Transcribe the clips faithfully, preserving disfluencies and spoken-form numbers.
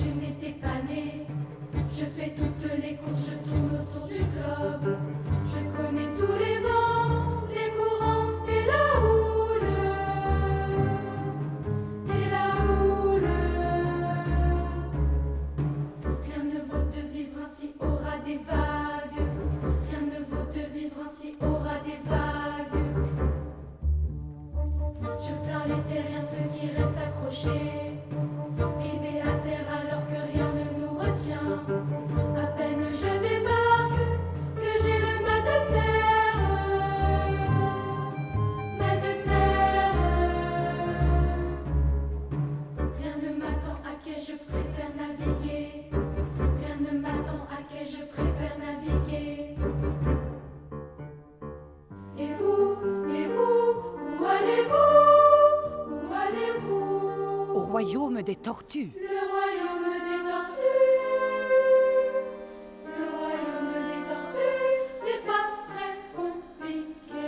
tu n'étais pas né. Je fais toutes les courses, je tourne autour du globe. Je connais tous les vents, les courants et la houle. Et la houle. Rien ne vaut de vivre ainsi au ras des vagues. Rien ne vaut de vivre ainsi au ras des vagues. Je plains les terriens, ceux qui restent accrochés, rivés à terre alors que rien ne nous retient. À peine je débarque que j'ai le mal de terre, mal de terre. Rien ne m'attend, à quai je préfère naviguer. Rien ne m'attend, à quai je préfère naviguer. Et vous, et vous, où allez-vous? Où allez-vous? Au royaume des tortues. Le royaume des tortues. Le royaume des tortues, c'est pas très compliqué.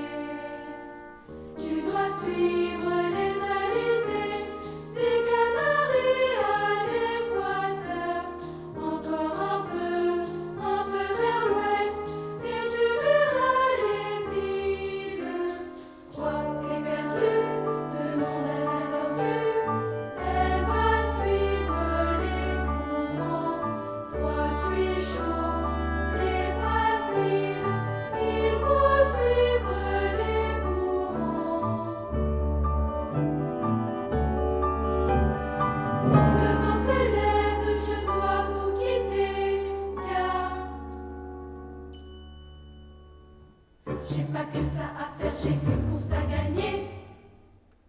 Tu dois suivre les alizés des Canaries à l'équateur. Encore un peu, un peu vers l'ouest, et tu verras les îles. Quoi, t'es perdu? Demande à ta tortue. Elle va suivre les courants. Froid puis chaud, c'est facile. Il faut suivre les courants. Le vent se lève, je dois vous quitter, car j'ai pas que ça à faire, j'ai une course à